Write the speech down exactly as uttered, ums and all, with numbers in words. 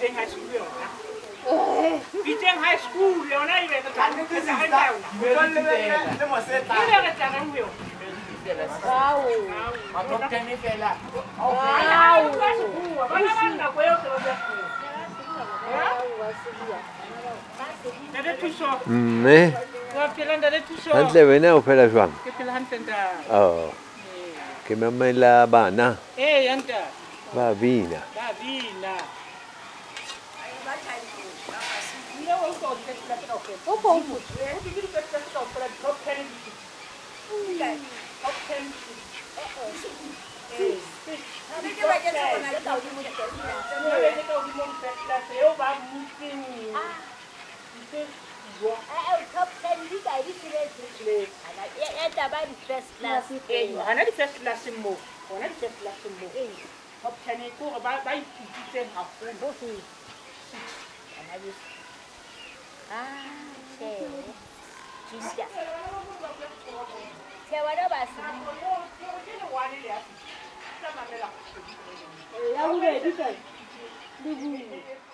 Biteng high school yo. Biteng high school yo na ibe ka kan ke sa kan daw. Betul le le mo se ta. Ila ka tangan yo. Wow. Aku kan ni pela. Wow. Bana bana ko yo to ya. Dade tuso. Ne. Wa pilan dade tuso. Antle vena o pela juan. Ke pilan tenda. Oh. Che mamma la bana. Eh yanta. Va vina. Da vina. Ila wa ko ke la to ke. Có phong một. Eh ke ke ke to para top ten. Top ten. Eh. Tapi ke ba ke to na to di mo ke. Yo le ke to di mo ke la yo ba mutin. Ah. Eh, top ten di kai di sile sile. Ana ya ya ta ba di first class. Eh, ana di first class mo. Ana di first class mo. Eh. Top ten ko ba ba ti ti ha ko bo fi. Ana di. Ah, che. Jinja. Che wa da ba si. Ya ure di kai. Dugu.